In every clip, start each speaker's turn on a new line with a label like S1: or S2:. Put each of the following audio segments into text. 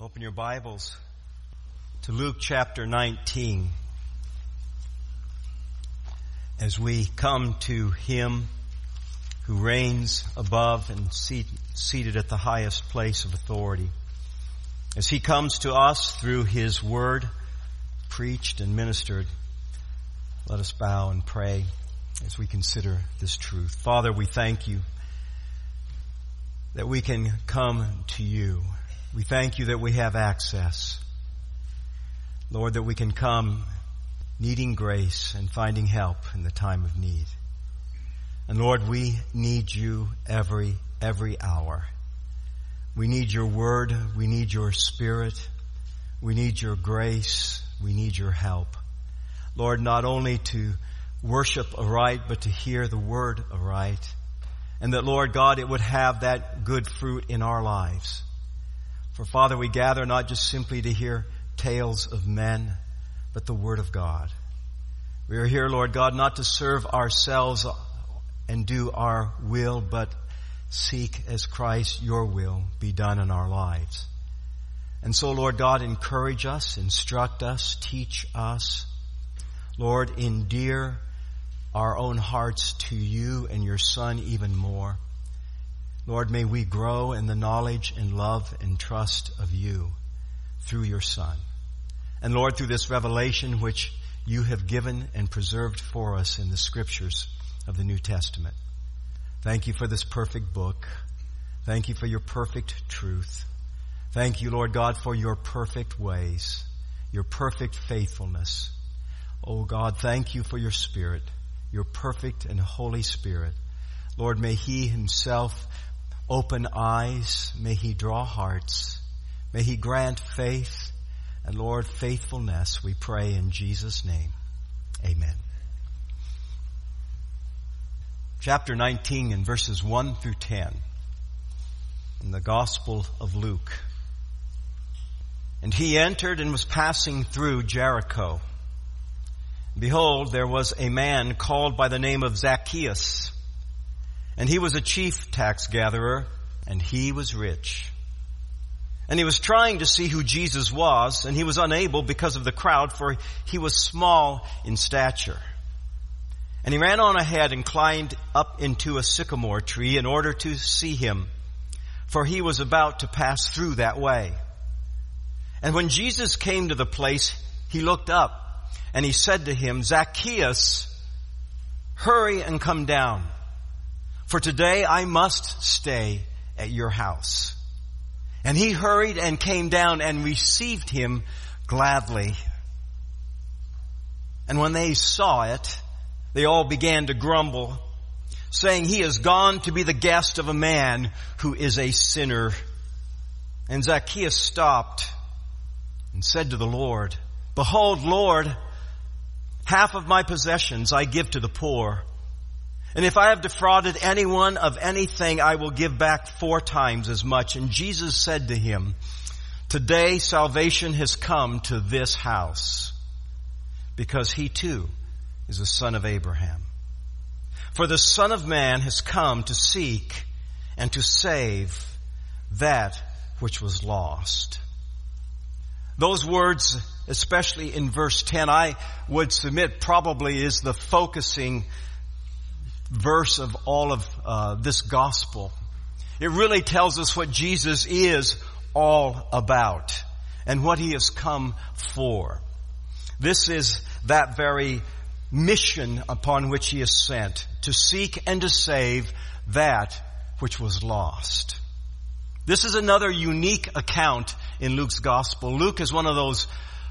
S1: Open your Bibles to Luke chapter 19 as we come to Him who reigns above and seated at the highest place of authority. As He comes to us through His Word, preached and ministered, let us bow and pray as we consider this truth. Father, we thank You that we can come to You. We thank You that we have access. Lord, that we can come needing grace and finding help in the time of need. And Lord, we need You every hour. We need Your Word. We need Your Spirit. We need Your grace. We need Your help. Lord, not only to worship aright, but to hear the Word aright. And that, Lord God, it would have that good fruit in our lives. For Father, we gather not just simply to hear tales of men, but the Word of God. We are here, Lord God, not to serve ourselves and do our will, but seek as Christ Your will be done in our lives. And so, Lord God, encourage us, instruct us, teach us. Lord, endear our own hearts to You and Your Son even more. Lord, may we grow in the knowledge and love and trust of You through Your Son. And Lord, through this revelation which You have given and preserved for us in the Scriptures of the New Testament. Thank You for this perfect book. Thank You for Your perfect truth. Thank You, Lord God, for Your perfect ways, Your perfect faithfulness. Oh God, thank You for Your Spirit, Your perfect and Holy Spirit. Lord, may He Himself open eyes. May He draw hearts. May He grant faith. And Lord, faithfulness, we pray in Jesus' name. Amen. Chapter 19 and verses 1 through 10 in the Gospel of Luke. And he entered and was passing through Jericho. Behold, there was a man called by the name of Zacchaeus. And he was a chief tax gatherer, and he was rich. And he was trying to see who Jesus was, and he was unable because of the crowd, for he was small in stature. And he ran on ahead and climbed up into a sycamore tree in order to see him, for he was about to pass through that way. And when Jesus came to the place, he looked up, and he said to him, Zacchaeus, hurry and come down, for today I must stay at your house. And he hurried and came down and received him gladly. And when they saw it, they all began to grumble, saying, he is gone to be the guest of a man who is a sinner. And Zacchaeus stopped and said to the Lord, Behold, Lord, half of my possessions I give to the poor. And if I have defrauded anyone of anything, I will give back 4 times as much. And Jesus said to him, Today salvation has come to this house, because he too is a son of Abraham. For the Son of Man has come to seek and to save that which was lost. Those words, especially in verse 10, I would submit probably is the focusing verse of all of this gospel. It really tells us what Jesus is all about and what He has come for. This is that very mission upon which He is sent, to seek and to save that which was lost. This is another unique account in Luke's gospel. Luke is one of those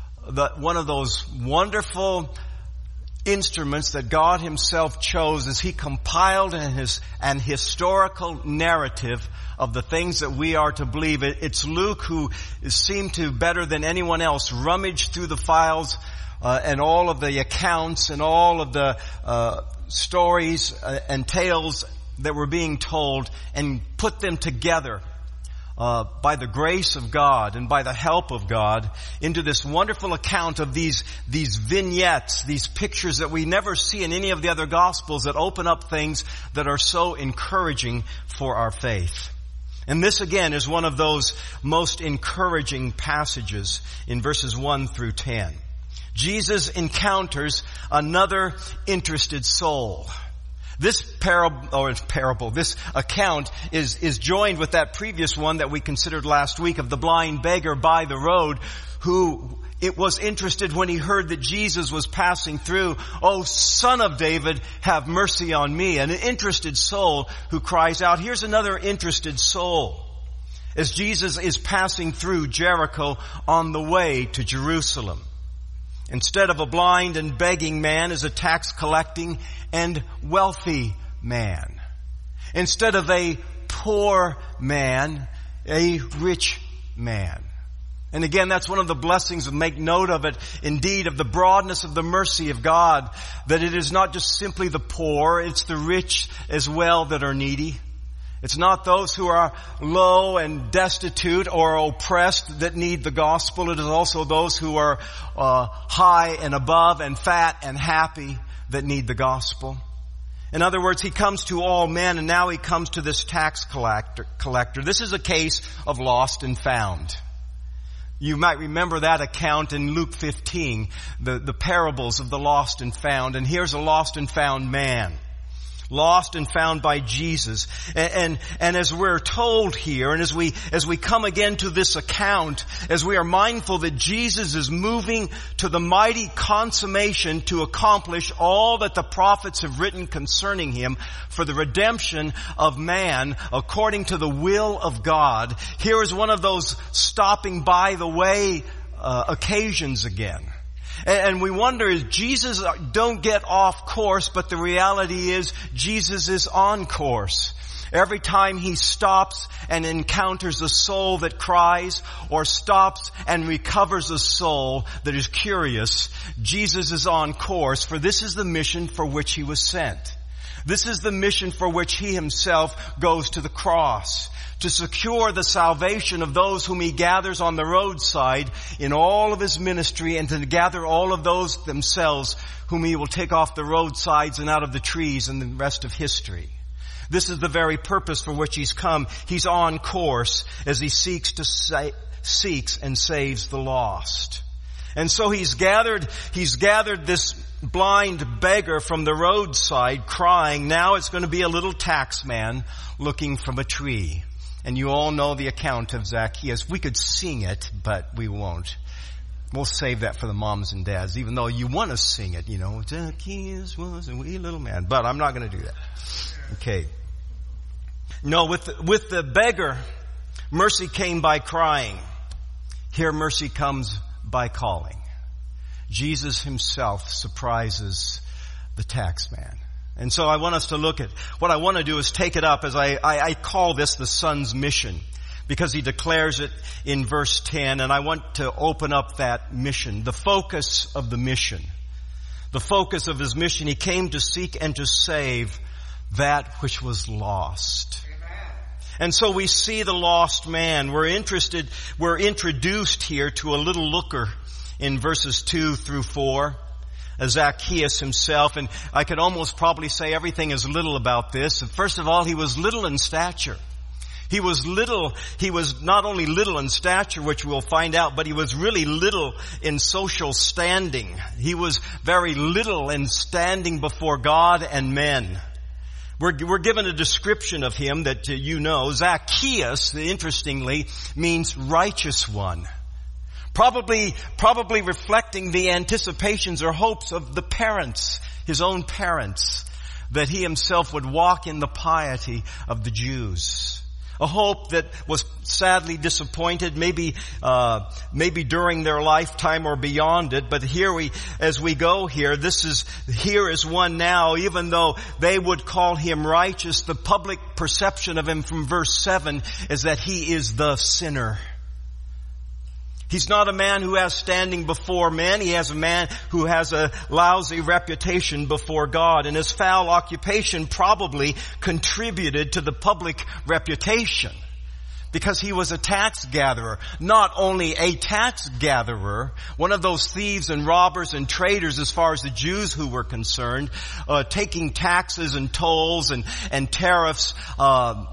S1: wonderful instruments that God Himself chose as He compiled an historical narrative of the things that we are to believe. It's Luke who seemed to, better than anyone else, rummage through the files and all of the accounts and all of the stories and tales that were being told and put them together by the grace of God and by the help of God into this wonderful account of these vignettes, these pictures that we never see in any of the other Gospels that open up things that are so encouraging for our faith. And this again is one of those most encouraging passages in verses 1 through 10. Jesus encounters another interested soul. This this account is joined with that previous one that we considered last week of the blind beggar by the road who it was interested when he heard that Jesus was passing through. "Oh, Son of David, have mercy on me." An interested soul who cries out. Here's another interested soul as Jesus is passing through Jericho on the way to Jerusalem. Instead of a blind and begging man is a tax collecting and wealthy man. Instead of a poor man, a rich man. And again, that's one of the blessings, and make note of it, indeed, of the broadness of the mercy of God, that it is not just simply the poor, it's the rich as well that are needy. It's not those who are low and destitute or oppressed that need the gospel. It is also those who are high and above and fat and happy that need the gospel. In other words, he comes to all men, and now he comes to this tax collector. This is a case of lost and found. You might remember that account in Luke 15, the parables of the lost and found. And here's a lost and found man. Lost and found by Jesus. And as we're told here, and as we come again to this account, as we are mindful that Jesus is moving to the mighty consummation to accomplish all that the prophets have written concerning him for the redemption of man according to the will of God, here is one of those stopping by the way occasions again. And we wonder, is Jesus don't get off course, but the reality is Jesus is on course. Every time he stops and encounters a soul that cries, or stops and recovers a soul that is curious, Jesus is on course, for this is the mission for which he was sent. This is the mission for which he himself goes to the cross, to secure the salvation of those whom he gathers on the roadside in all of his ministry, and to gather all of those themselves whom he will take off the roadsides and out of the trees in the rest of history. This is the very purpose for which he's come. He's on course as he seeks and saves the lost. And so he's gathered this blind beggar from the roadside crying. Now it's going to be a little tax man looking from a tree. And you all know the account of Zacchaeus. We could sing it, but we won't. We'll save that for the moms and dads, even though you want to sing it, you know. Zacchaeus was a wee little man. But I'm not going to do that. Okay. No, with the beggar, mercy came by crying. Here mercy comes by calling. Jesus himself surprises the tax man. And so I want us to look at, what I want to do is take it up as I call this the Son's mission, because he declares it in verse 10, and I want to open up that mission, the focus of the mission. The focus of his mission, he came to seek and to save that which was lost. And so we see the lost man. We're introduced here to a little looker in verses 2 through 4. Zacchaeus himself, and I could almost probably say everything is little about this. First of all, he was little in stature. He was not only little in stature, which we'll find out, but he was really little in social standing. He was very little in standing before God and men. We're given a description of him that you know. Zacchaeus, interestingly, means righteous one. Probably reflecting the anticipations or hopes of the parents, his own parents, that he himself would walk in the piety of the Jews. A hope that was sadly disappointed, maybe during their lifetime or beyond it. But as we go here, here is one now, even though they would call him righteous, the public perception of him from verse 7 is that he is the sinner. He's not a man who has standing before men. He has a man who has a lousy reputation before God. And his foul occupation probably contributed to the public reputation, because he was a tax gatherer. Not only a tax gatherer, one of those thieves and robbers and traitors as far as the Jews who were concerned, taking taxes and tolls and tariffs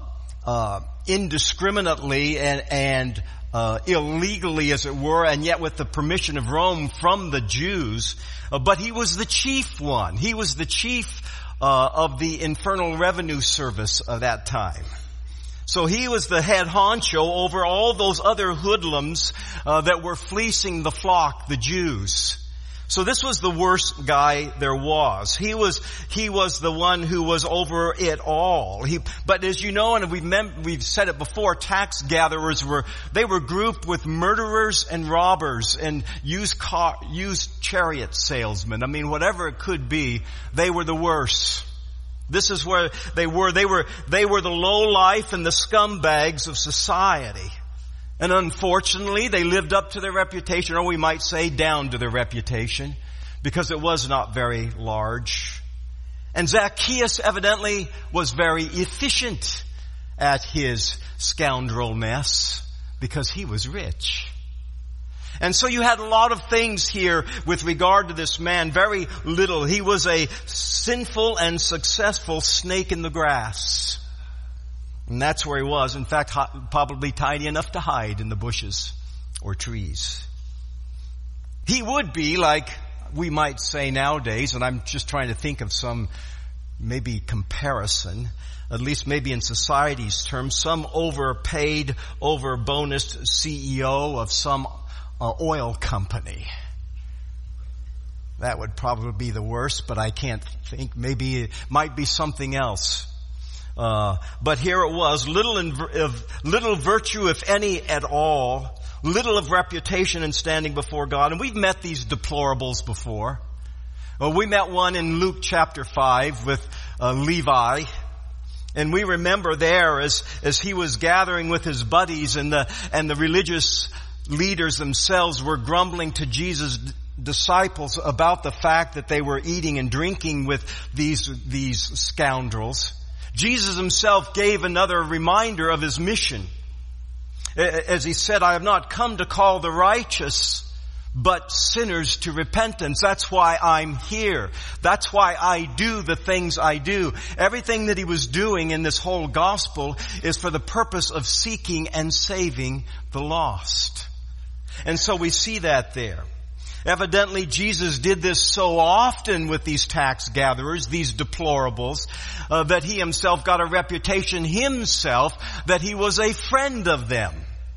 S1: indiscriminately and illegally, as it were, and yet with the permission of Rome from the Jews. But he was the chief one. He was the chief of the Internal Revenue Service of that time. So he was the head honcho over all those other hoodlums that were fleecing the flock, the Jews. So this was the worst guy there was. He was the one who was over it all. But as you know, and we've said it before, tax gatherers were grouped with murderers and robbers and used chariot salesmen. I mean, whatever it could be, they were the worst. This is where they were. They were the lowlife and the scumbags of society. And unfortunately, they lived up to their reputation, or we might say down to their reputation, because it was not very large. And Zacchaeus evidently was very efficient at his scoundrelness, because he was rich. And so you had a lot of things here with regard to this man. Very little. He was a sinful and successful snake in the grass. And that's where he was. In fact, probably tiny enough to hide in the bushes or trees. He would be like we might say nowadays, and I'm just trying to think of some maybe comparison, at least maybe in society's terms, some overpaid, over-bonused CEO of some oil company. That would probably be the worst, but I can't think. Maybe it might be something else. But here it was, little virtue, if any at all, little of reputation in standing before God. And we've met these deplorables before. We met one in Luke chapter 5 with Levi. And we remember there as he was gathering with his buddies and the religious leaders themselves were grumbling to Jesus' disciples about the fact that they were eating and drinking with these scoundrels. Jesus himself gave another reminder of his mission. As he said, I have not come to call the righteous, but sinners to repentance. That's why I'm here. That's why I do the things I do. Everything that he was doing in this whole gospel is for the purpose of seeking and saving the lost. And so we see that there. Evidently, Jesus did this so often with these tax gatherers, these deplorables, that he himself got a reputation himself that he was a friend of them.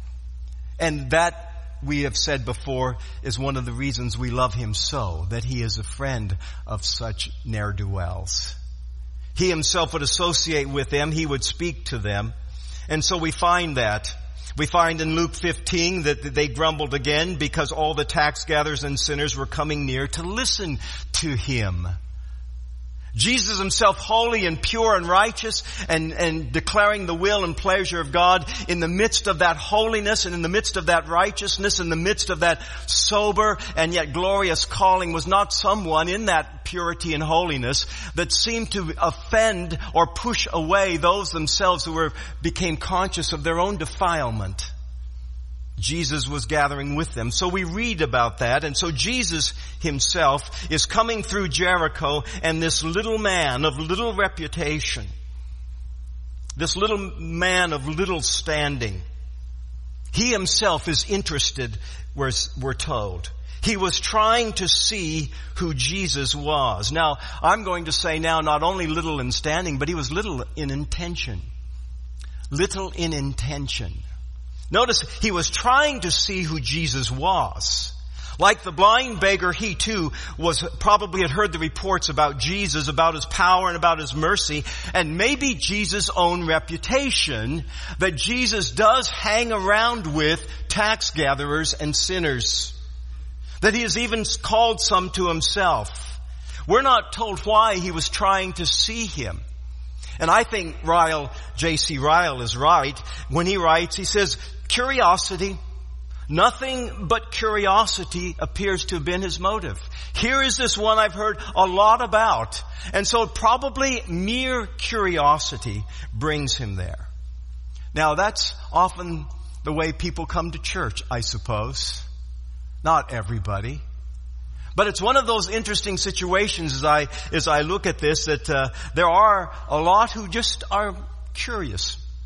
S1: And that, we have said before, is one of the reasons we love him so, that he is a friend of such ne'er-do-wells. He himself would associate with them, he would speak to them. And so we find that. We find in Luke 15 that they grumbled again because all the tax gatherers and sinners were coming near to listen to him. Jesus himself, holy and pure and righteous, and declaring the will and pleasure of God in the midst of that holiness and in the midst of that righteousness, in the midst of that sober and yet glorious calling, was not someone in that purity and holiness that seemed to offend or push away those themselves who became conscious of their own defilement. Jesus was gathering with them. So we read about that. And so Jesus himself is coming through Jericho, and this little man of little reputation, this little man of little standing, he himself is interested, we're told. He was trying to see who Jesus was. Now, I'm going to say now, not only little in standing, but he was little in intention. Little in intention. Notice, he was trying to see who Jesus was. Like the blind beggar, he too probably had heard the reports about Jesus, about his power and about his mercy, and maybe Jesus' own reputation that Jesus does hang around with tax gatherers and sinners. That he has even called some to himself. We're not told why he was trying to see him. And I think J.C. Ryle is right when he writes, he says, curiosity, nothing but curiosity appears to have been his motive. Here is this one I've heard a lot about. And so probably mere curiosity brings him there. Now that's often the way people come to church, I suppose. Not everybody. But it's one of those interesting situations as I look at this that there are a lot who just are curious.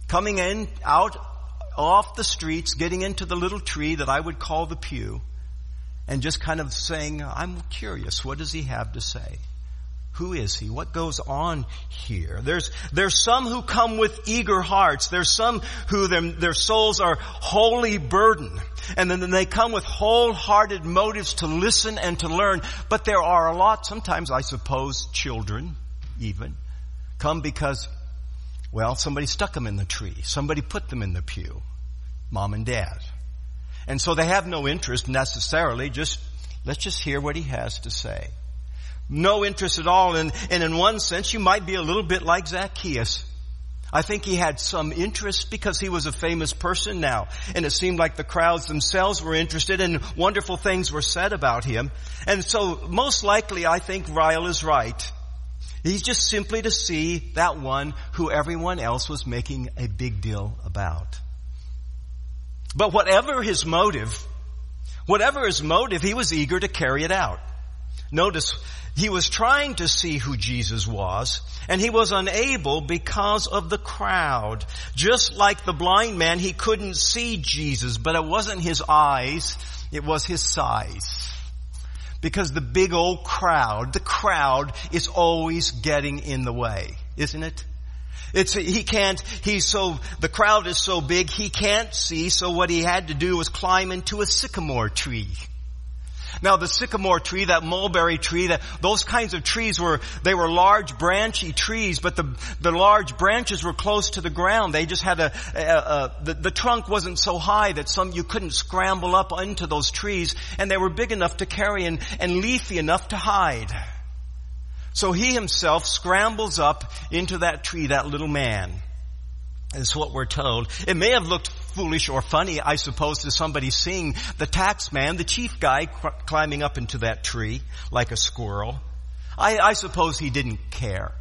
S1: coming in, out, off the streets, getting into the little tree that I would call the pew, and just kind of saying, I'm curious, what does he have to say? Who is he? What goes on here? There's some who come with eager hearts. There's some who their souls are wholly burdened. And then they come with wholehearted motives to listen and to learn. But there are a lot, sometimes I suppose children even, come because, well, somebody stuck them in the tree. Somebody put them in the pew. Mom and dad. And so they have no interest necessarily. Let's just hear what he has to say. No interest at all. And in one sense, you might be a little bit like Zacchaeus. I think he had some interest because he was a famous person now. And it seemed like the crowds themselves were interested and wonderful things were said about him. And so most likely, I think Ryle is right. He's just simply to see that one who everyone else was making a big deal about. But whatever his motive, he was eager to carry it out. Notice, he was trying to see who Jesus was, and he was unable because of the crowd. Just like the blind man, he couldn't see Jesus, but it wasn't his eyes, it was his size. Because the big old crowd, the crowd is always getting in the way, isn't it? The crowd is so big, he can't see, so what he had to do was climb into a sycamore tree. Now the sycamore tree, that mulberry tree, those kinds of trees were large branchy trees, but the large branches were close to the ground. They just had the trunk wasn't so high that you couldn't scramble up into those trees, and they were big enough to carry and leafy enough to hide. So he himself scrambles up into that tree, that little man. Is what we're told. It may have looked foolish or funny, I suppose, to somebody seeing the tax man, the chief guy, climbing up into that tree like a squirrel. I suppose he didn't care.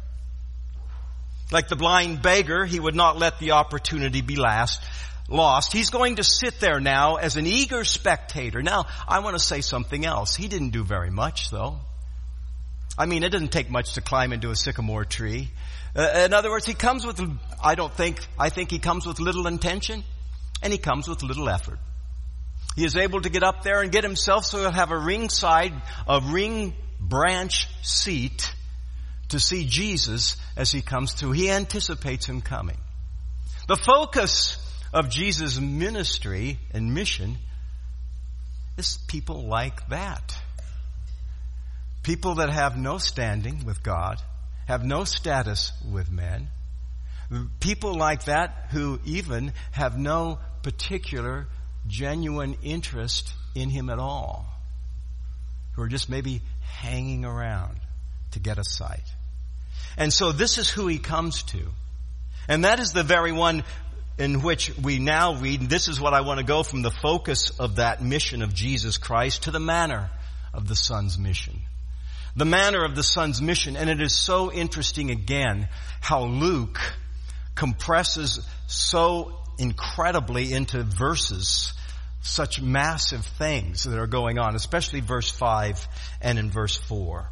S1: Like the blind beggar, he would not let the opportunity be lost. He's going to sit there now as an eager spectator. Now, I want to say something else. He didn't do very much, though. I mean, it doesn't take much to climb into a sycamore tree. In other words, he comes with, I think he comes with little intention, and he comes with little effort. He is able to get up there and get himself so he'll have a ring branch seat to see Jesus as he comes through. He anticipates him coming. The focus of Jesus' ministry and mission is people like that. People that have no standing with God, have no status with men. People like that who even have no particular genuine interest in him at all. Who are just maybe hanging around to get a sight. And so this is who he comes to. And that is the very one in which we now read. This is what I want to go from the focus of that mission of Jesus Christ to the manner of the Son's mission. The manner of the Son's mission. And it is so interesting again how Luke compresses so incredibly into verses such massive things that are going on, especially verse 5 and in verse 4.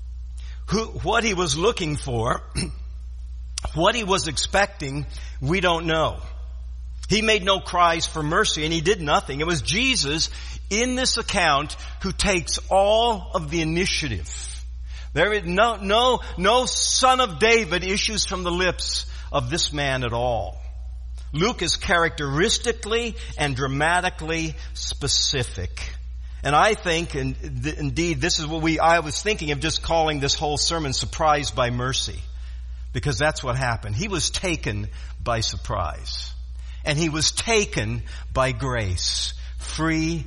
S1: What he was looking for, what he was expecting, we don't know. He made no cries for mercy and he did nothing. It was Jesus in this account who takes all of the initiative. There is no son of David issues from the lips of this man at all. Luke is characteristically and dramatically specific. And I think, and indeed, this is what I was thinking of just calling this whole sermon Surprised by Mercy. Because that's what happened. He was taken by surprise. And he was taken by grace. Free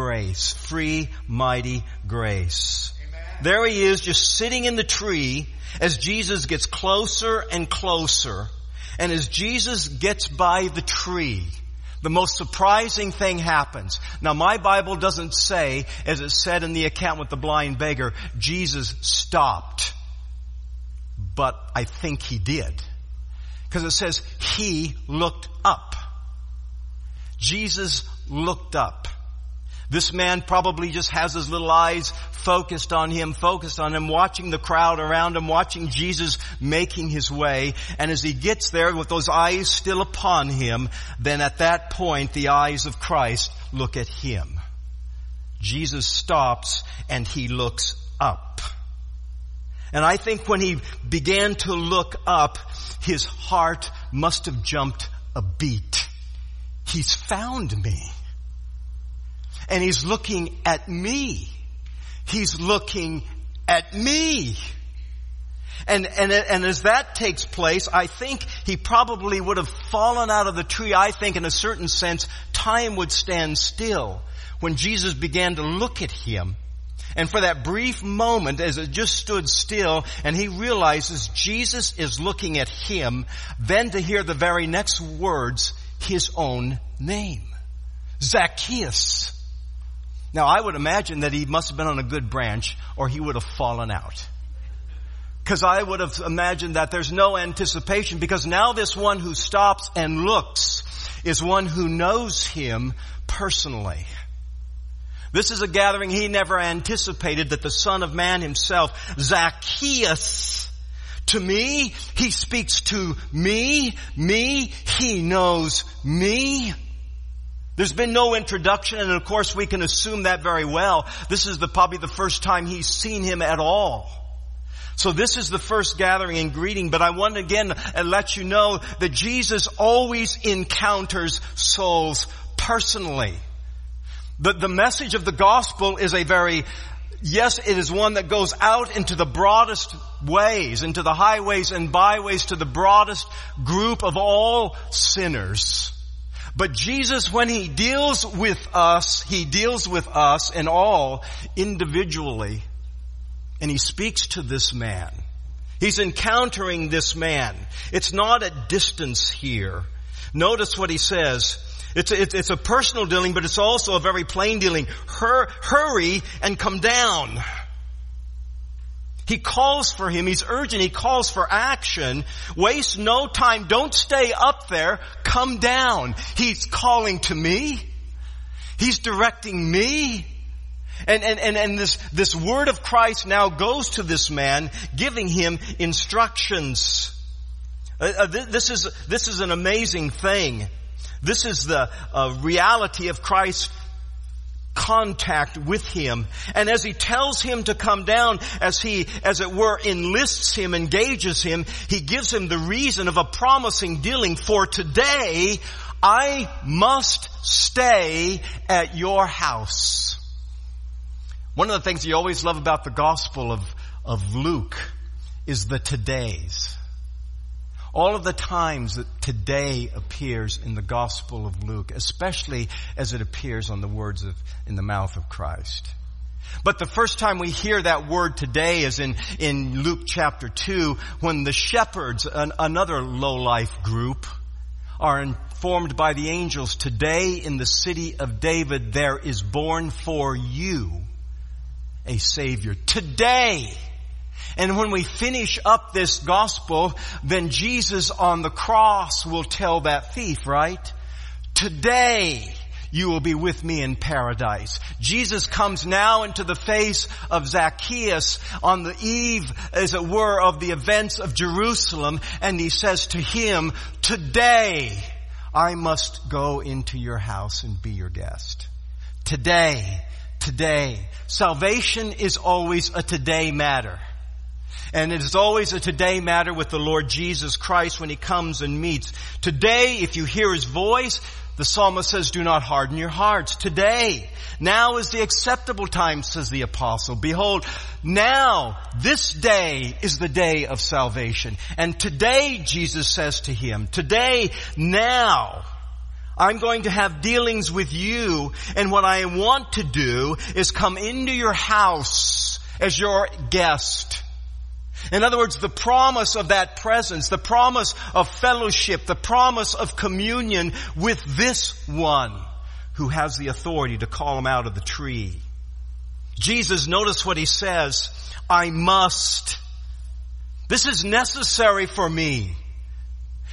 S1: mighty grace. Amen. There he is, just sitting in the tree as Jesus gets closer and closer. And as Jesus gets by the tree, the most surprising thing happens. Now my Bible doesn't say, as it said in the account with the blind beggar, Jesus stopped. But I think he did. Because it says he looked up. Jesus looked up. This man probably just has his little eyes focused on him, watching the crowd around him, watching Jesus making his way. And as he gets there with those eyes still upon him, then at that point the eyes of Christ look at him. Jesus stops and he looks up. And I think when he began to look up, his heart must have jumped a beat. He's found me. And he's looking at me. He's looking at me. And as that takes place, I think he probably would have fallen out of the tree. I think in a certain sense, time would stand still when Jesus began to look at him. And for that brief moment, as it just stood still, and he realizes Jesus is looking at him, then to hear the very next words, his own name. Zacchaeus. Now I would imagine that he must have been on a good branch or he would have fallen out. Because I would have imagined that there's no anticipation, because now this one who stops and looks is one who knows him personally. This is a gathering he never anticipated, that the Son of Man himself, Zacchaeus, to me, he speaks to me, he knows me. There's been no introduction, and of course we can assume that very well. This is probably the first time he's seen him at all. So this is the first gathering and greeting, but I want to again let you know that Jesus always encounters souls personally. The message of the gospel is yes, it is one that goes out into the broadest ways, into the highways and byways, to the broadest group of all sinners. But Jesus, when he deals with us and all individually. And he speaks to this man. He's encountering this man. It's not at distance here. Notice what he says. It's a personal dealing, but it's also a very plain dealing. Hurry and come down. He calls for him. He's urgent. He calls for action. Waste no time. Don't stay up there. Come down. He's calling to me. He's directing me. And this word of Christ now goes to this man, giving him instructions. This is an amazing thing. This is the reality of Christ's contact with him. And as he tells him to come down, as he, as it were, enlists him, engages him, he gives him the reason of a promising dealing. For today, I must stay at your house. One of the things you always love about the Gospel of Luke is the todays. All of the times that today appears in the Gospel of Luke, especially as it appears on the words in the mouth of Christ. But the first time we hear that word today is in Luke chapter 2, when the shepherds, another low-life group, are informed by the angels, today in the city of David there is born for you a Savior. Today. And when we finish up this gospel, then Jesus on the cross will tell that thief, right? Today you will be with me in paradise. Jesus comes now into the face of Zacchaeus on the eve, as it were, of the events of Jerusalem, and he says to him, today I must go into your house and be your guest. Today. Salvation is always a today matter. And it is always a today matter with the Lord Jesus Christ when he comes and meets. Today, if you hear his voice, the psalmist says, do not harden your hearts. Today. Now is the acceptable time, says the apostle. Behold, now, this day is the day of salvation. And today, Jesus says to him, today, now, I'm going to have dealings with you, and what I want to do is come into your house as your guest. In other words, the promise of that presence, the promise of fellowship, the promise of communion with this one who has the authority to call him out of the tree. Jesus, notice what he says, I must. This is necessary for me.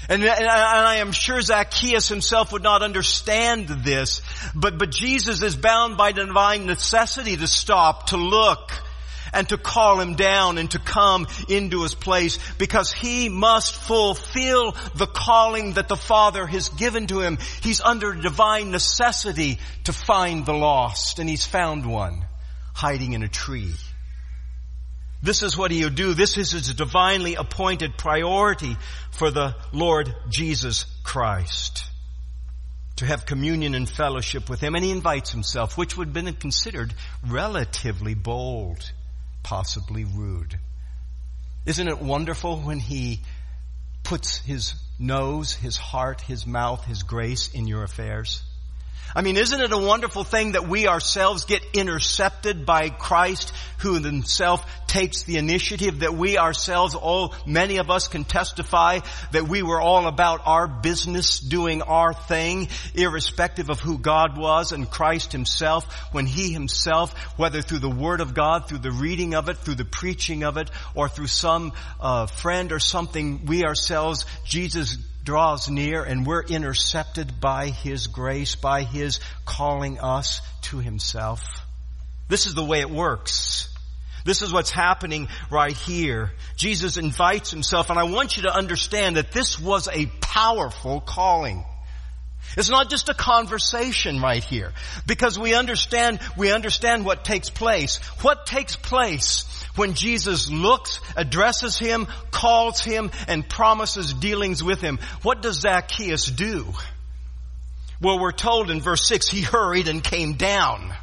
S1: And I am sure Zacchaeus himself would not understand this, but Jesus is bound by divine necessity to stop, to look, and to call him down and to come into his place, because he must fulfill the calling that the Father has given to him. He's under divine necessity to find the lost, and he's found one hiding in a tree. This is what he'll do. This is his divinely appointed priority for the Lord Jesus Christ, to have communion and fellowship with him. And he invites himself, which would have been considered relatively bold, possibly rude. Isn't it wonderful when he puts his nose, his heart, his mouth, his grace in your affairs? I mean, isn't it a wonderful thing that we ourselves get intercepted by Christ, who himself takes the initiative, that we ourselves, many of us can testify that we were all about our business, doing our thing, irrespective of who God was and Christ himself, when he himself, whether through the Word of God, through the reading of it, through the preaching of it, or through some friend or something, we ourselves, Jesus draws near and we're intercepted by his grace, by his calling us to himself. This is the way it works. This is what's happening right here. Jesus invites himself, and I want you to understand that this was a powerful calling. It's not just a conversation right here, because we understand what takes place. What takes place when Jesus looks, addresses him, calls him, and promises dealings with him? What does Zacchaeus do? Well, we're told in verse 6, he hurried and came down.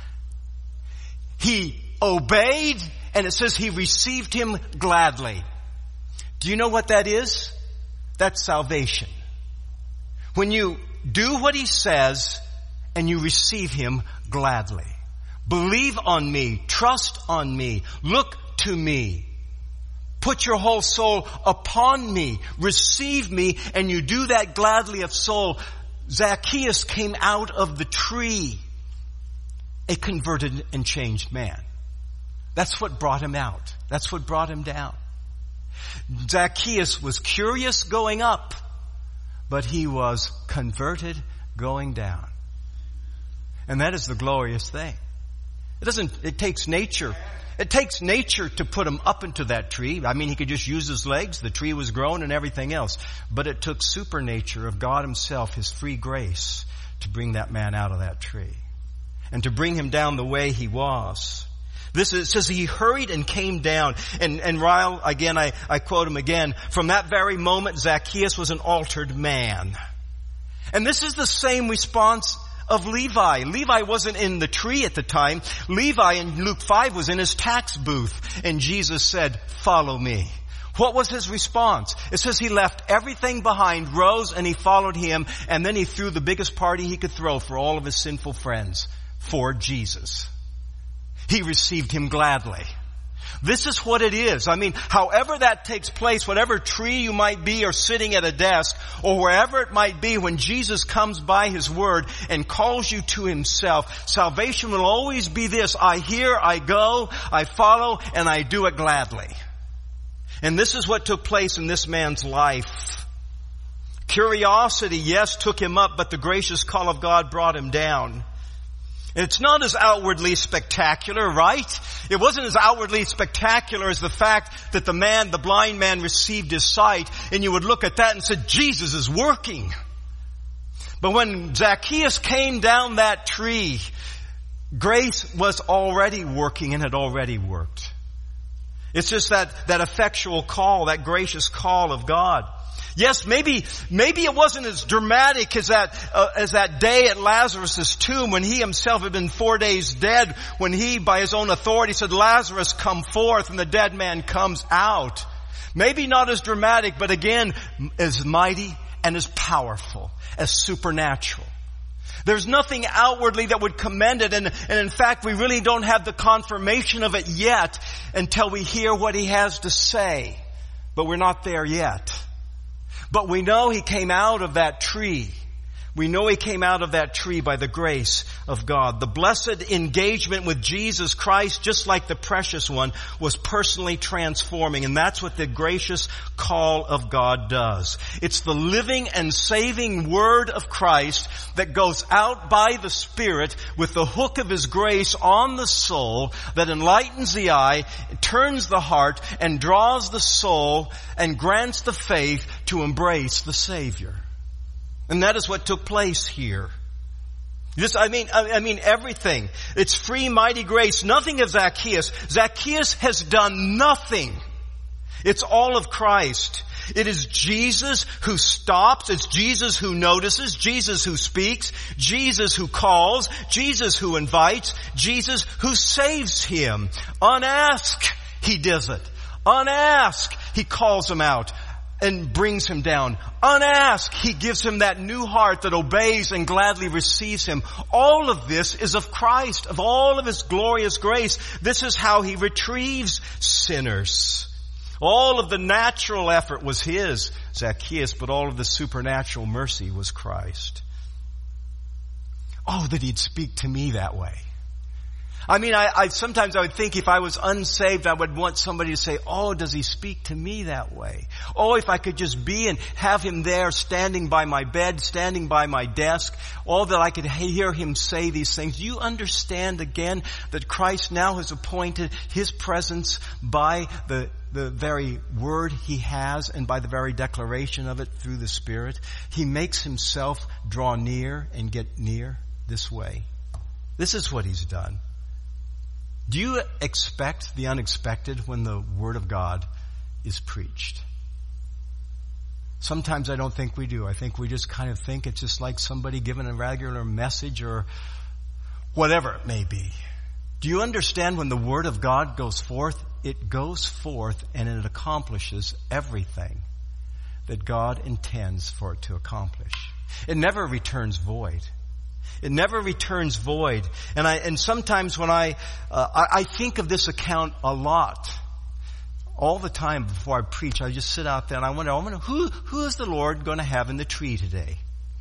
S1: He obeyed, and it says he received him gladly. Do you know what that is? That's salvation. When you do what he says and you receive him gladly. Believe on me, trust on me, look to me. Put your whole soul upon me, receive me, and you do that gladly of soul. Zacchaeus came out of the tree a converted and changed man. That's what brought him out. That's what brought him down. Zacchaeus was curious going up, but he was converted going down. And that is the glorious thing. It takes nature. It takes nature to put him up into that tree. I mean, he could just use his legs. The tree was grown and everything else. But it took supernature of God himself, his free grace, to bring that man out of that tree. And to bring him down the way he was. It says he hurried and came down. And Ryle, again, I quote him again. From that very moment, Zacchaeus was an altered man. And this is the same response of Levi. Levi wasn't in the tree at the time. Levi in Luke 5 was in his tax booth. And Jesus said, follow me. What was his response? It says he left everything behind, rose, and he followed him. And then he threw the biggest party he could throw for all of his sinful friends for Jesus. He received him gladly. This is what it is. I mean, however that takes place, whatever tree you might be or sitting at a desk or wherever it might be, when Jesus comes by his word and calls you to himself, salvation will always be this: I hear, I go, I follow, and I do it gladly. And this is what took place in this man's life. Curiosity, yes, took him up, but the gracious call of God brought him down. It's not as outwardly spectacular, right? It wasn't as outwardly spectacular as the fact that the blind man received his sight, and you would look at that and say, Jesus is working. But when Zacchaeus came down that tree, grace was already working and had already worked. It's just that effectual call, that gracious call of God. Yes, maybe it wasn't as dramatic as that day at Lazarus' tomb when he himself had been 4 days dead, when he, by his own authority, said, Lazarus, come forth, and the dead man comes out. Maybe not as dramatic, but again, as mighty and as powerful, as supernatural. There's nothing outwardly that would commend it, and in fact, we really don't have the confirmation of it yet until we hear what he has to say. But we're not there yet. But we know he came out of that tree We know he came out of that tree by the grace of God. The blessed engagement with Jesus Christ, just like the precious one, was personally transforming. And that's what the gracious call of God does. It's the living and saving word of Christ that goes out by the Spirit with the hook of his grace on the soul that enlightens the eye, turns the heart, and draws the soul and grants the faith to embrace the Savior. And that is what took place here. I mean everything. It's free, mighty grace. Nothing of Zacchaeus. Zacchaeus has done nothing. It's all of Christ. It is Jesus who stops. It's Jesus who notices. Jesus who speaks. Jesus who calls. Jesus who invites. Jesus who saves him. Unasked, he does it. Unasked, he calls him out and brings him down. Unasked, he gives him that new heart that obeys and gladly receives him. All of this is of Christ, of all of his glorious grace. This is how he retrieves sinners. All of the natural effort was his, Zacchaeus, but all of the supernatural mercy was Christ. Oh, that he'd speak to me that way. I mean, sometimes I would think if I was unsaved, I would want somebody to say, oh, does he speak to me that way? Oh, if I could just be and have him there standing by my bed, standing by my desk, all that I could hear him say these things. You understand again that Christ now has appointed his presence by the very word he has and by the very declaration of it through the Spirit. He makes himself draw near and get near this way. This is what he's done. Do you expect the unexpected when the Word of God is preached? Sometimes I don't think we do. I think we just kind of think it's just like somebody giving a regular message or whatever it may be. Do you understand when the Word of God goes forth? It goes forth and it accomplishes everything that God intends for it to accomplish. It never returns void. It never returns void. And sometimes when I think of this account a lot, all the time before I preach, I just sit out there and I wonder who is the Lord going to have in the tree today?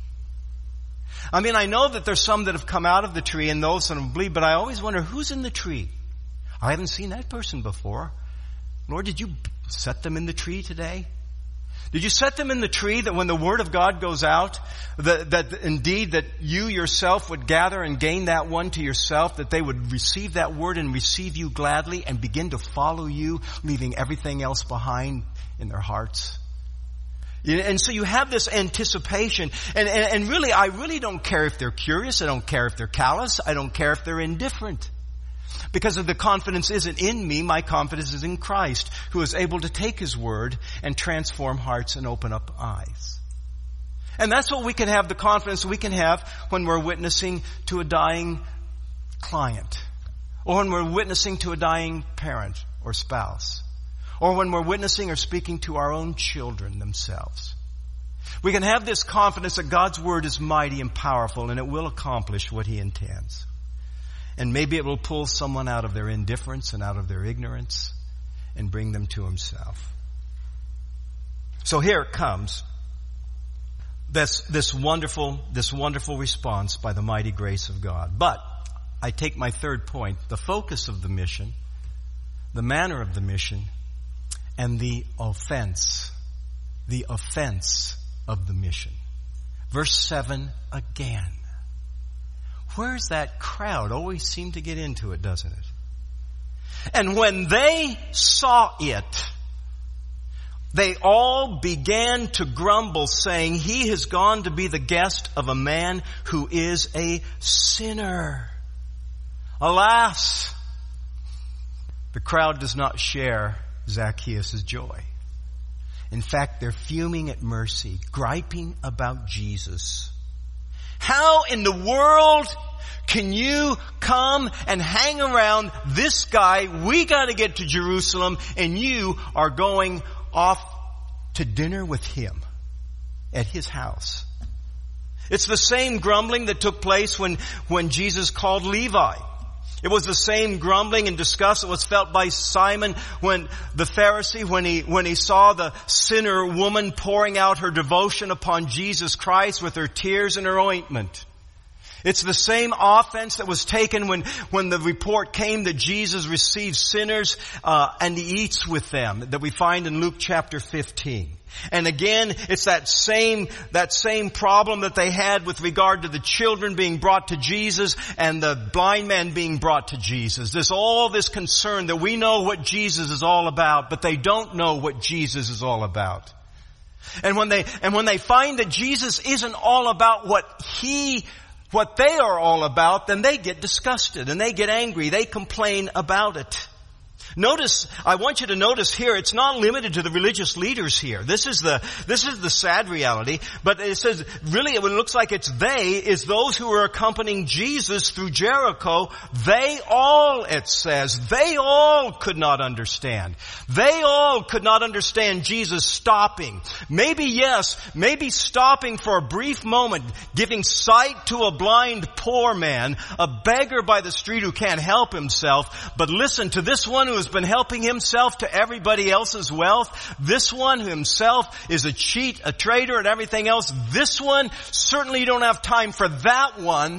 S1: I mean, I know that there's some that have come out of the tree and those that don't believe, but I always wonder who's in the tree. I haven't seen that person before. Lord, did you set them in the tree today? Did you set them in the tree that when the Word of God goes out, that indeed that you yourself would gather and gain that one to yourself, that they would receive that Word and receive you gladly and begin to follow you, leaving everything else behind in their hearts? And so you have this anticipation, and really, I really don't care if they're curious, I don't care if they're callous, I don't care if they're indifferent. Because of the confidence isn't in me, my confidence is in Christ, who is able to take his word and transform hearts and open up eyes. And that's what we can have, the confidence we can have when we're witnessing to a dying client, or when we're witnessing to a dying parent or spouse, or when we're witnessing or speaking to our own children themselves. We can have this confidence that God's word is mighty and powerful and it will accomplish what he intends. And maybe it will pull someone out of their indifference and out of their ignorance and bring them to himself. So here it comes. This wonderful response by the mighty grace of God. But I take my third point, the focus of the mission, the manner of the mission, and the offense of the mission. Verse 7 again. Where's that crowd? Always seem to get into it, doesn't it? And when they saw it, they all began to grumble, saying, he has gone to be the guest of a man who is a sinner. Alas, the crowd does not share Zacchaeus' joy. In fact, they're fuming at mercy, griping about Jesus. How in the world can you come and hang around this guy? We got to get to Jerusalem, and you are going off to dinner with him at his house. It's the same grumbling that took place when Jesus called Levi. It was the same grumbling and disgust that was felt by Simon when the Pharisee, when he saw the sinner woman pouring out her devotion upon Jesus Christ with her tears and her ointment. It's the same offense that was taken when the report came that Jesus receives sinners and he eats with them, that we find in Luke chapter 15. And again, it's that same problem that they had with regard to the children being brought to Jesus and the blind man being brought to Jesus. There's all this concern that we know what Jesus is all about, but they don't know what Jesus is all about. And when they find that Jesus isn't all about what they are all about, then they get disgusted and they get angry. They complain about it. I want you to notice here, it's not limited to the religious leaders here. This is the sad reality. But it says, really, it looks like it's those who are accompanying Jesus through Jericho. They all could not understand. They all could not understand Jesus stopping. Maybe stopping for a brief moment, giving sight to a blind poor man, a beggar by the street who can't help himself. But listen to this one who has been helping himself to everybody else's wealth. This one himself is a cheat, a traitor, and everything else. This one, certainly you don't have time for that one.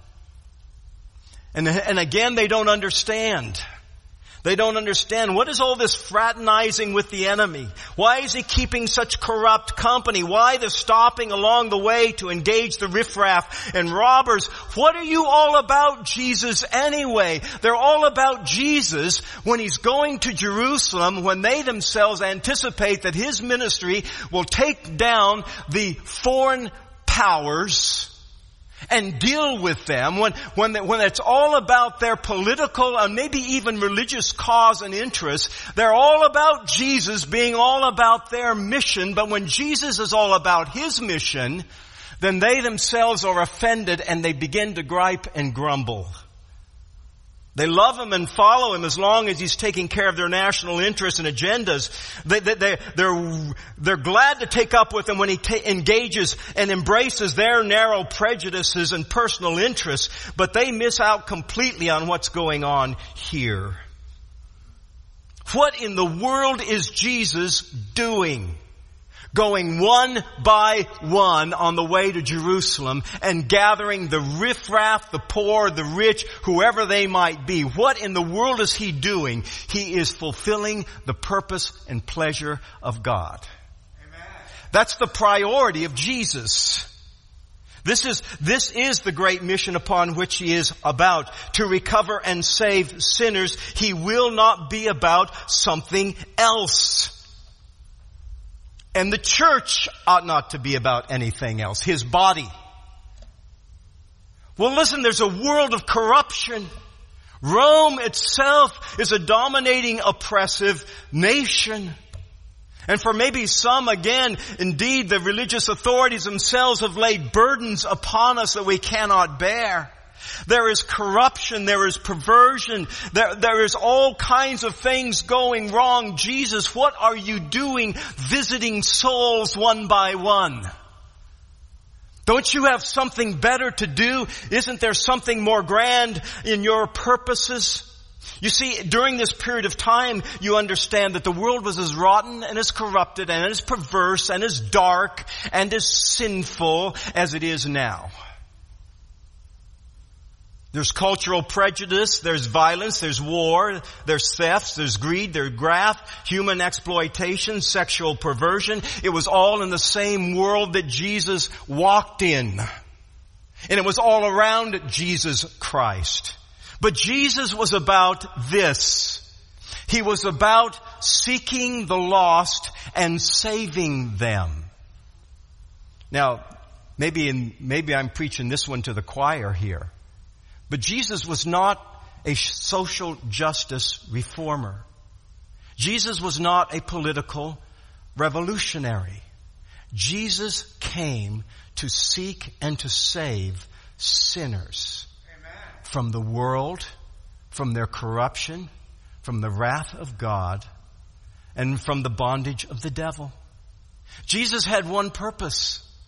S1: And again, they don't understand. They don't understand. What is all this fraternizing with the enemy? Why is he keeping such corrupt company? Why the stopping along the way to engage the riffraff and robbers? What are you all about, Jesus, anyway? They're all about Jesus when he's going to Jerusalem, when they themselves anticipate that his ministry will take down the foreign powers and deal with them, when it's all about their political and maybe even religious cause and interest. They're all about Jesus being all about their mission. But when Jesus is all about his mission, then they themselves are offended and they begin to gripe and grumble. They love him and follow him as long as he's taking care of their national interests and agendas. They're glad to take up with him when he engages and embraces their narrow prejudices and personal interests. But they miss out completely on what's going on here. What in the world is Jesus doing? Going one by one on the way to Jerusalem and gathering the riffraff, the poor, the rich, whoever they might be. What in the world is he doing? He is fulfilling the purpose and pleasure of God. Amen. That's the priority of Jesus. This is the great mission upon which he is about, to recover and save sinners. He will not be about something else. And the church ought not to be about anything else. His body. Well, listen, there's a world of corruption. Rome itself is a dominating, oppressive nation. And for maybe some, again, indeed, the religious authorities themselves have laid burdens upon us that we cannot bear. There is corruption, there is perversion, there is all kinds of things going wrong. Jesus, what are you doing visiting souls one by one? Don't you have something better to do? Isn't there something more grand in your purposes? You see, during this period of time, you understand that the world was as rotten and as corrupted and as perverse and as dark and as sinful as it is now. There's cultural prejudice, there's violence, there's war, there's thefts, there's greed, there's graft, human exploitation, sexual perversion. It was all in the same world that Jesus walked in. And it was all around Jesus Christ. But Jesus was about this. He was about seeking the lost and saving them. Now, maybe I'm preaching this one to the choir here. But Jesus was not a social justice reformer. Jesus was not a political revolutionary. Jesus came to seek and to save sinners. Amen. From the world, from their corruption, from the wrath of God, and from the bondage of the devil. Jesus had one purpose.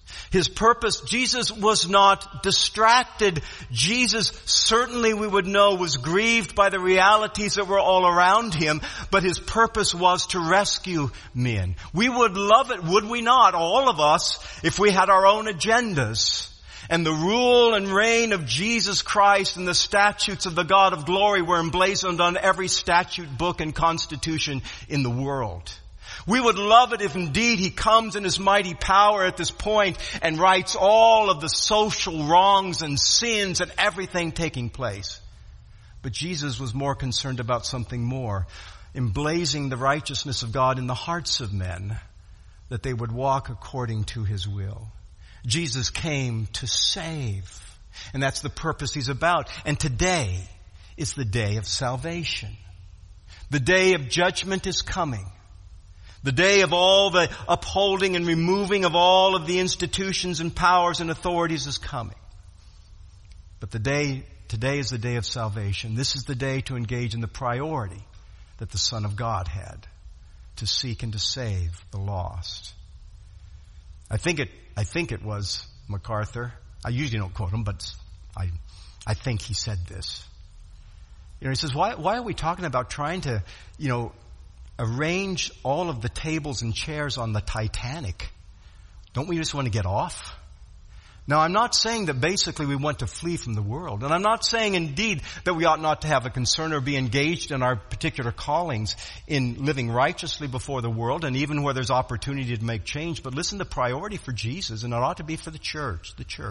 S1: His purpose, Jesus was not distracted. Jesus, certainly we would know, was grieved by the realities that were all around him, but his purpose was to rescue men. We would love it, would we not, all of us, if we had our own agendas. And the rule and reign of Jesus Christ and the statutes of the God of glory were emblazoned on every statute book and constitution in the world. We would love it if indeed he comes in his mighty power at this point and rights all of the social wrongs and sins and everything taking place. But Jesus was more concerned about something more, emblazing the righteousness of God in the hearts of men, that they would walk according to his will. Jesus came to save, and that's the purpose he's about. And today is the day of salvation. The day of judgment is coming. The day of all the upholding and removing of all of the institutions and powers and authorities is coming. But today is the day of salvation. This is the day to engage in the priority that the Son of God had, to seek and to save the lost. I think it was MacArthur. I usually don't quote him, but I think he said this. He says, why are we talking about trying to, arrange all of the tables and chairs on the Titanic? Don't we just want to get off? Now, I'm not saying that basically we want to flee from the world. And I'm not saying indeed that we ought not to have a concern or be engaged in our particular callings in living righteously before the world and even where there's opportunity to make change. But listen, the priority for Jesus, and it ought to be for the church,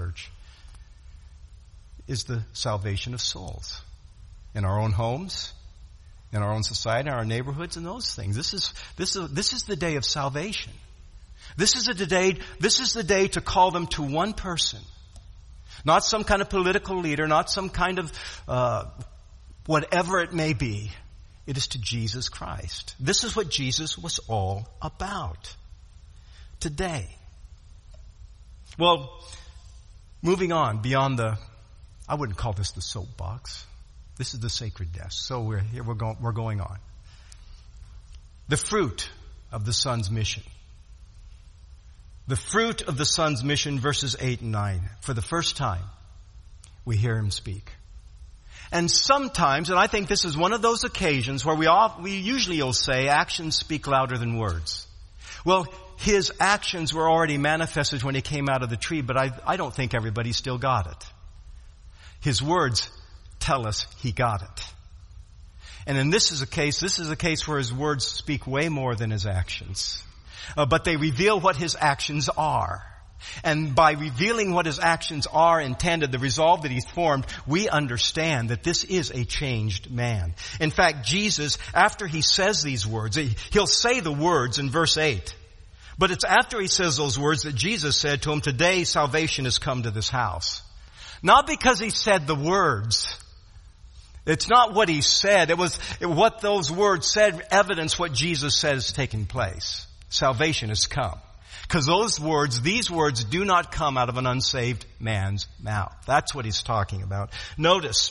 S1: is the salvation of souls in our own homes, in our own society, in our neighborhoods, and those things. This is the day of salvation. This is the day to call them to one person. Not some kind of political leader, not some kind of whatever it may be. It is to Jesus Christ. This is what Jesus was all about today. Well, moving on beyond I wouldn't call this the soapbox. This is the sacred desk. So we're going on. The fruit of the Son's mission. The fruit of the Son's mission, verses 8 and 9. For the first time, we hear him speak. And sometimes, and I think this is one of those occasions where we usually will say actions speak louder than words. Well, his actions were already manifested when he came out of the tree, but I don't think everybody still got it. His words tell us he got it. And this is a case where his words speak way more than his actions. But they reveal what his actions are. And by revealing what his actions are intended, the resolve that he's formed, we understand that this is a changed man. In fact, Jesus, after he says these words, he'll say the words in verse 8. But it's after he says those words that Jesus said to him, today salvation has come to this house. Not because he said the words. It's not what he said. It was what those words said evidence what Jesus said is taking place. Salvation has come. Because these words do not come out of an unsaved man's mouth. That's what he's talking about. Notice,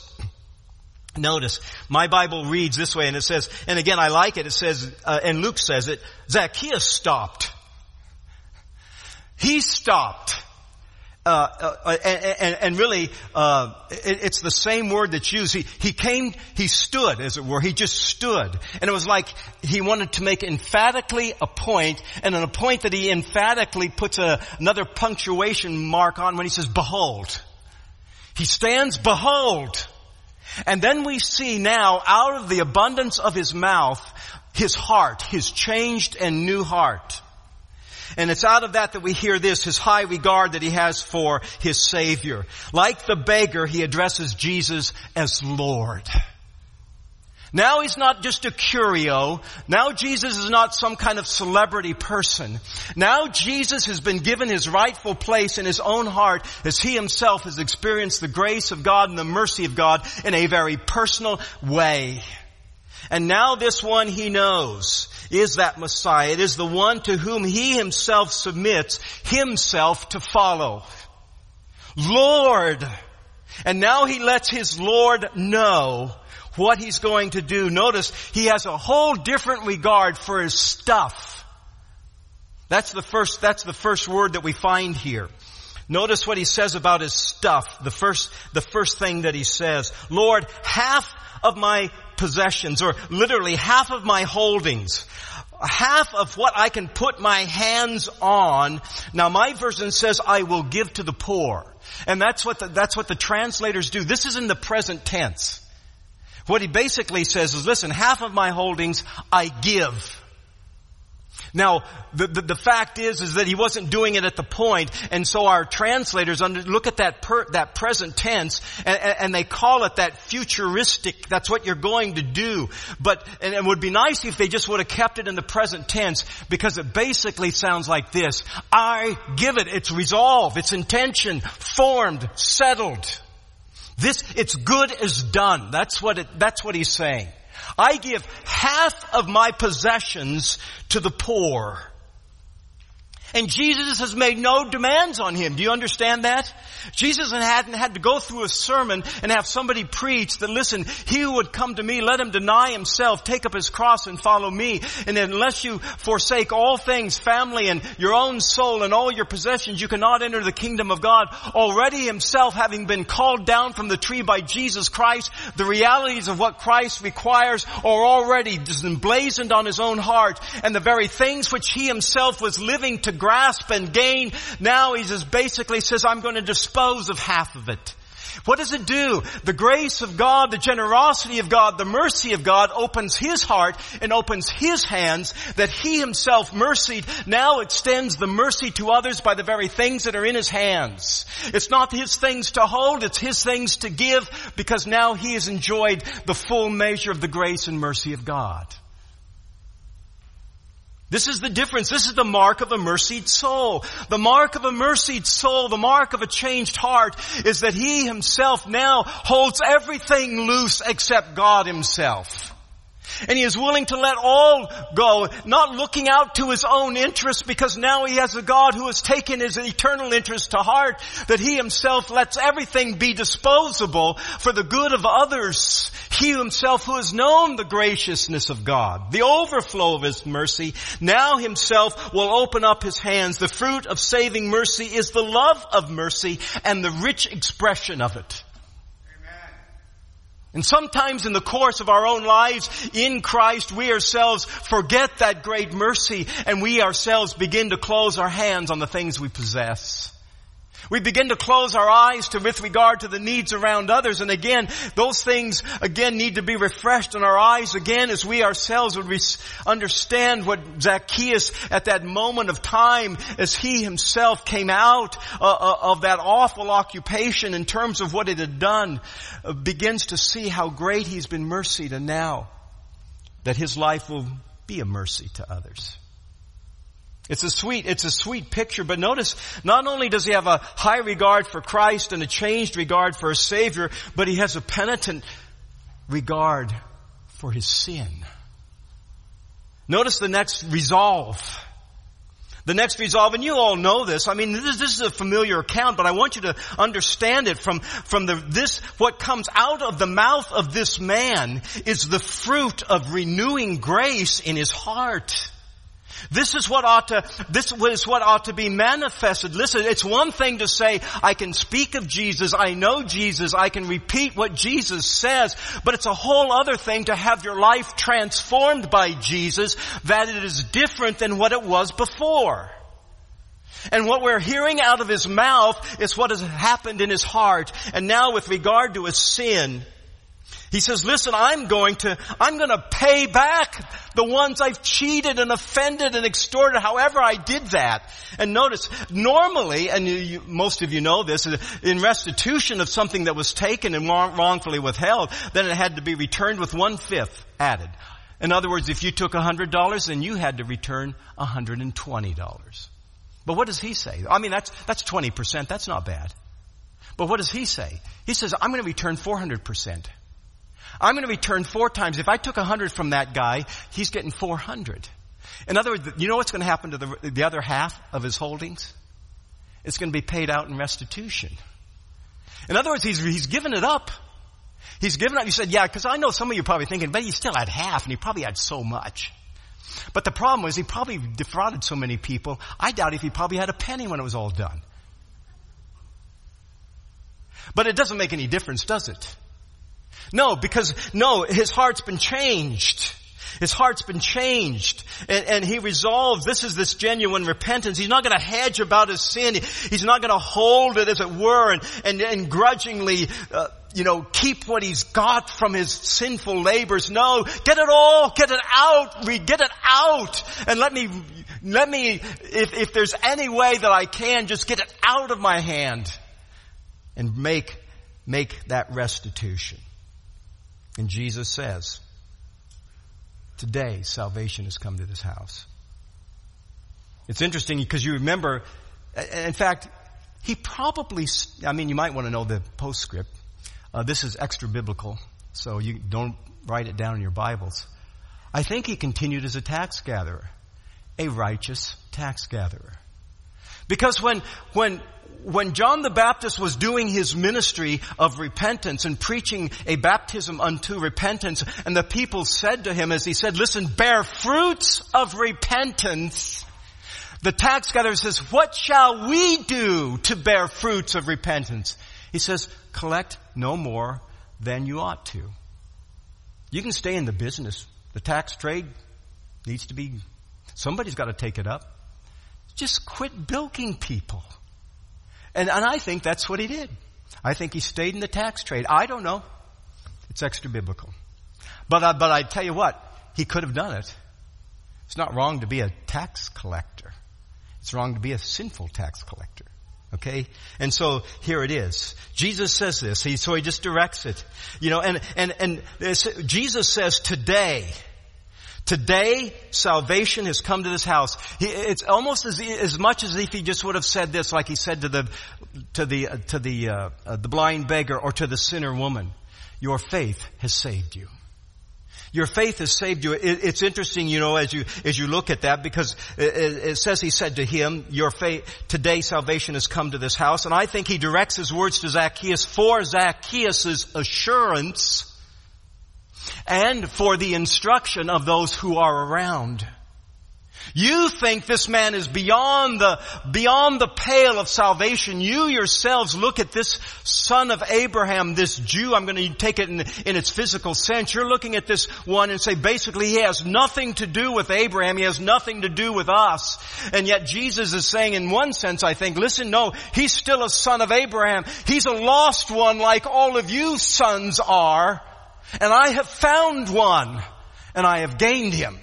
S1: my Bible reads this way, and it says, and again I like it, it says, and Luke says it, Zacchaeus stopped. He stopped. And really, it's the same word that's used. He stood, as it were. He just stood. And it was like he wanted to make emphatically a point, and a point that he emphatically puts another punctuation mark on when he says, behold. He stands, behold. And then we see now, out of the abundance of his mouth, his heart, his changed and new heart. And it's out of that we hear this, his high regard that he has for his Savior. Like the beggar, he addresses Jesus as Lord. Now he's not just a curio. Now Jesus is not some kind of celebrity person. Now Jesus has been given his rightful place in his own heart as he himself has experienced the grace of God and the mercy of God in a very personal way. And now this one he knows is that Messiah. It is the one to whom he himself submits himself to follow. Lord. And now he lets his Lord know what he's going to do. Notice he has a whole different regard for his stuff. That's the first word that we find here. Notice what he says about his stuff. The first thing that he says, Lord, half of my possessions, or literally half of my holdings, half of what I can put my hands on. Now my version says, I will give to the poor. And that's what the translators do. This is in the present tense. What he basically says is, listen, half of my holdings I give. Now, the fact is that he wasn't doing it at the point, and so our translators look at that present tense, and they call it that futuristic. That's what you're going to do. And it would be nice if they just would have kept it in the present tense, because it basically sounds like this: I give it. It's resolved. It's intention, formed, settled. It's good as done. That's what he's saying. I give half of my possessions to the poor. And Jesus has made no demands on him. Do you understand that? Jesus hadn't had to go through a sermon and have somebody preach that, listen, he who would come to me, let him deny himself, take up his cross and follow me. And unless you forsake all things, family and your own soul and all your possessions, you cannot enter the kingdom of God. Already himself, having been called down from the tree by Jesus Christ, the realities of what Christ requires are already emblazoned on his own heart. And the very things which he himself was living to grasp and gain, now he just basically says, I'm going to dispose of half of it. What does it do? The grace of God, the generosity of God, the mercy of God opens his heart and opens his hands, that he himself mercied now extends the mercy to others by the very things that are in his hands. It's not his things to hold, it's his things to give, because now he has enjoyed the full measure of the grace and mercy of God. This is the difference. This is the mark of a mercied soul. The mark of a mercied soul, the mark of a changed heart, is that he himself now holds everything loose except God himself. And he is willing to let all go, not looking out to his own interests, because now he has a God who has taken his eternal interest to heart, that he himself lets everything be disposable for the good of others. He himself who has known the graciousness of God, the overflow of his mercy, now himself will open up his hands. The fruit of saving mercy is the love of mercy and the rich expression of it. And sometimes in the course of our own lives in Christ, we ourselves forget that great mercy, and we ourselves begin to close our hands on the things we possess. We begin to close our eyes with regard to the needs around others. And again, those things again need to be refreshed in our eyes again, as we ourselves would understand what Zacchaeus at that moment of time, as he himself came out of that awful occupation in terms of what it had done, begins to see how great he's been mercied, and now that his life will be a mercy to others. It's a sweet picture, but notice, not only does he have a high regard for Christ and a changed regard for a Savior, but he has a penitent regard for his sin. Notice the next resolve. The next resolve, and you all know this. I mean, this is a familiar account, but I want you to understand it from what comes out of the mouth of this man is the fruit of renewing grace in his heart. This is what ought to be manifested. Listen, it's one thing to say, I can speak of Jesus, I know Jesus, I can repeat what Jesus says, but it's a whole other thing to have your life transformed by Jesus, that it is different than what it was before. And what we're hearing out of his mouth is what has happened in his heart. And now with regard to his sin, he says, listen, I'm going to pay back the ones I've cheated and offended and extorted, however I did that. And notice, normally, and most of you know this, in restitution of something that was taken and wrongfully withheld, then it had to be returned with 1/5 added. In other words, if you took $100, then you had to return $120. But what does he say? I mean, that's 20%. That's not bad. But what does he say? He says, I'm going to return 400%. I'm going to return 4 times. If I took 100 from that guy, he's getting 400. In other words, you know what's going to happen to the other half of his holdings? It's going to be paid out in restitution. In other words, he's given it up. He's given up. You said, yeah, because I know some of you are probably thinking, but he still had half, and he probably had so much. But the problem was he probably defrauded so many people, I doubt if he probably had a penny when it was all done. But it doesn't make any difference, does it? No, because his heart's been changed. His heart's been changed. And he resolved, this is this genuine repentance. He's not going to hedge about his sin. He's not going to hold it, as it were, and grudgingly, keep what he's got from his sinful labors. No, get it all, get it out, get it out. And let me, if there's any way that I can, just get it out of my hand and make that restitution. And Jesus says, today salvation has come to this house. It's interesting because you remember, in fact, he probably, you might want to know the postscript. This is extra biblical, so you don't write it down in your Bibles. I think he continued as a tax gatherer, a righteous tax gatherer. Because when John the Baptist was doing his ministry of repentance and preaching a baptism unto repentance, and the people said to him, as he said, listen, bear fruits of repentance. The tax gatherer says, what shall we do to bear fruits of repentance? He says, collect no more than you ought to. You can stay in the business. The tax trade needs to be, somebody's got to take it up. Just quit bilking people. And I think that's what he did. I think he stayed in the tax trade. I don't know. It's extra biblical. But I tell you what, he could have done it. It's not wrong to be a tax collector. It's wrong to be a sinful tax collector. Okay? And so here it is. Jesus says this. So he just directs it. And Jesus says today salvation has come to this house. It's almost as much as if he just would have said this, like he said to the blind beggar or to the sinner woman. Your faith has saved you. Your faith has saved you. It's interesting, as you look at that, because it says he said to him, your faith, today salvation has come to this house. And I think he directs his words to Zacchaeus for Zacchaeus' assurance and for the instruction of those who are around. You think this man is beyond the pale of salvation. You yourselves look at this son of Abraham, this Jew. I'm going to take it in its physical sense. You're looking at this one and say, basically, he has nothing to do with Abraham. He has nothing to do with us. And yet Jesus is saying, in one sense, I think, listen, no, he's still a son of Abraham. He's a lost one like all of you sons are. And I have found one, and I have gained him.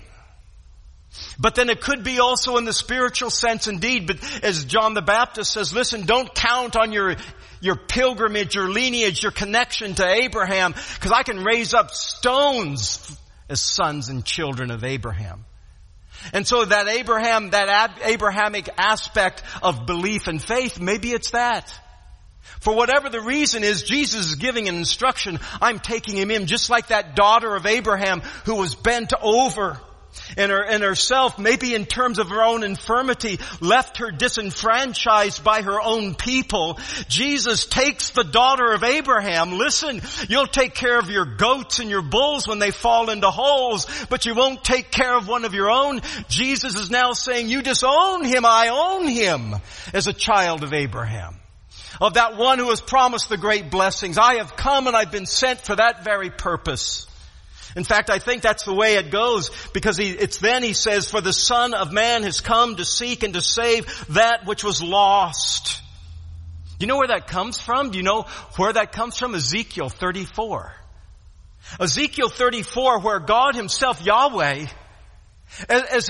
S1: But then it could be also in the spiritual sense indeed. But as John the Baptist says, listen, don't count on your pilgrimage, your lineage, your connection to Abraham, because I can raise up stones as sons and children of Abraham. And so that Abrahamic aspect of belief and faith, maybe it's that. For whatever the reason is, Jesus is giving an instruction. I'm taking him in, just like that daughter of Abraham who was bent over and herself, maybe in terms of her own infirmity, left her disenfranchised by her own people. Jesus takes the daughter of Abraham. Listen, you'll take care of your goats and your bulls when they fall into holes, but you won't take care of one of your own. Jesus is now saying, you disown him, I own him, as a child of Abraham. Of that one who has promised the great blessings. I have come and I've been sent for that very purpose. In fact, I think that's the way it goes, because it's then he says, for the Son of Man has come to seek and to save that which was lost. Do you know where that comes from? Do you know where that comes from? Ezekiel 34. Ezekiel 34, where God himself, Yahweh, as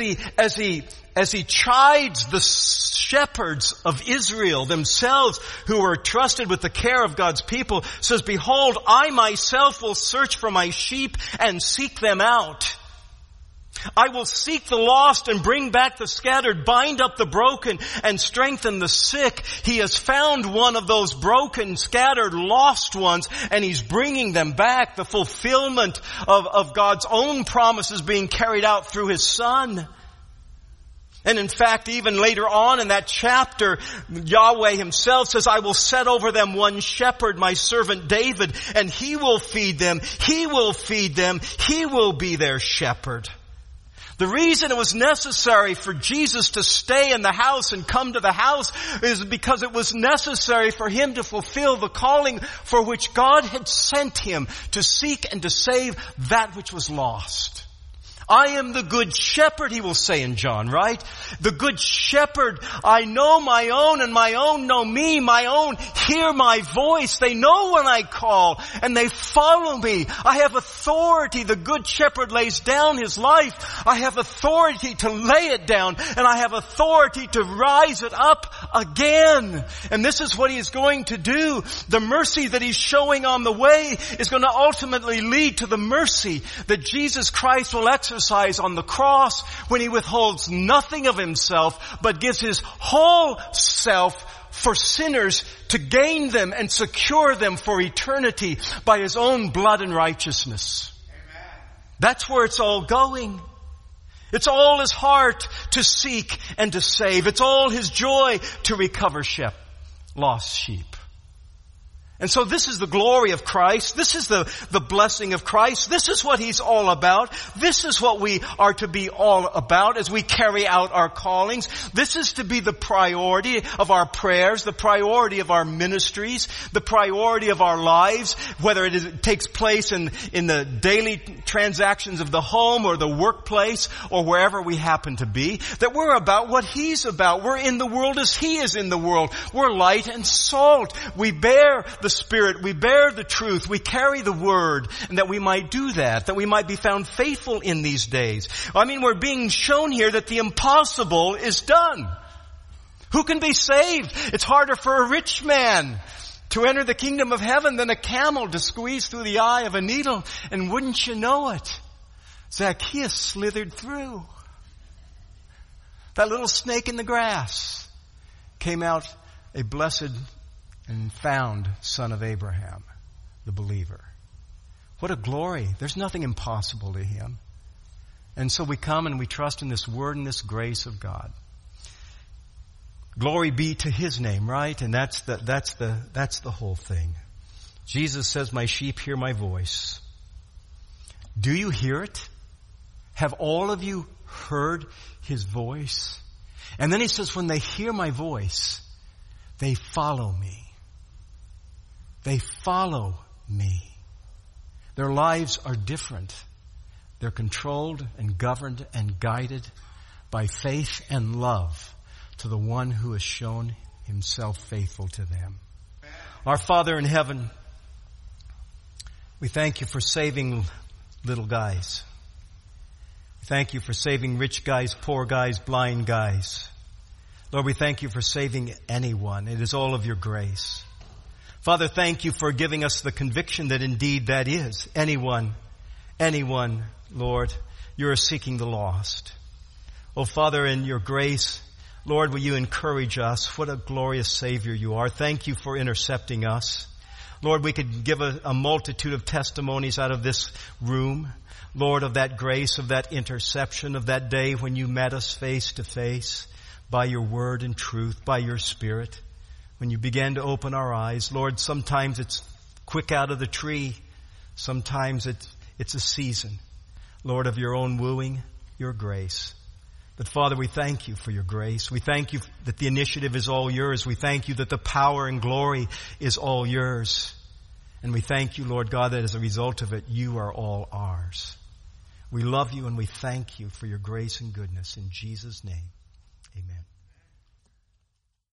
S1: he chides the shepherds of Israel themselves who were trusted with the care of God's people, says, behold, I myself will search for my sheep and seek them out. I will seek the lost and bring back the scattered, bind up the broken and strengthen the sick. He has found one of those broken, scattered, lost ones, and he's bringing them back. The fulfillment of God's own promises being carried out through his Son. And in fact, even later on in that chapter, Yahweh himself says, I will set over them one shepherd, my servant David, and he will feed them. He will feed them. He will be their shepherd. The reason it was necessary for Jesus to stay in the house and come to the house is because it was necessary for him to fulfill the calling for which God had sent him to seek and to save that which was lost. I am the good shepherd, he will say in John, right? The good shepherd, I know my own and my own know me. My own hear my voice. They know when I call and they follow me. I have authority. The good shepherd lays down his life. I have authority to lay it down and I have authority to rise it up again. And this is what he is going to do. The mercy that he's showing on the way is going to ultimately lead to the mercy that Jesus Christ will exercise on the cross when he withholds nothing of himself but gives his whole self for sinners to gain them and secure them for eternity by his own blood and righteousness. Amen. That's where it's all going. It's all his heart to seek and to save. It's all his joy to recover lost sheep. And so this is the glory of Christ. This is the blessing of Christ. This is what he's all about. This is what we are to be all about as we carry out our callings. This is to be the priority of our prayers, the priority of our ministries, the priority of our lives, whether it takes place in the daily transactions of the home or the workplace or wherever we happen to be, that we're about what he's about. We're in the world as he is in the world. We're light and salt. We bear the Spirit, we bear the truth, we carry the word, and that we might do that we might be found faithful in these days. I mean, we're being shown here that the impossible is done. Who can be saved? It's harder for a rich man to enter the kingdom of heaven than a camel to squeeze through the eye of a needle. And wouldn't you know it, Zacchaeus slithered through. That little snake in the grass came out a blessed and found son of Abraham, the believer. What a glory. There's nothing impossible to him. And so we come and we trust in this word and this grace of God. Glory be to his name, right? And that's the whole thing. Jesus says, my sheep hear my voice. Do you hear it? Have all of you heard his voice? And then he says, when they hear my voice, they follow me. They follow me. Their lives are different. They're controlled and governed and guided by faith and love to the one who has shown himself faithful to them. Our Father in heaven, we thank you for saving little guys. We thank you for saving rich guys, poor guys, blind guys. Lord, we thank you for saving anyone. It is all of your grace. Father, thank you for giving us the conviction that indeed that is anyone, Lord, you're seeking the lost. Oh, Father, in your grace, Lord, will you encourage us? What a glorious Savior you are. Thank you for intercepting us. Lord, we could give a multitude of testimonies out of this room, Lord, of that grace, of that interception, of that day when you met us face to face by your word and truth, by your Spirit. When you began to open our eyes, Lord, sometimes it's quick out of the tree. Sometimes it's a season, Lord, of your own wooing, your grace. But Father, we thank you for your grace. We thank you that the initiative is all yours. We thank you that the power and glory is all yours. And we thank you, Lord God, that as a result of it, you are all ours. We love you and we thank you for your grace and goodness. In Jesus' name, amen.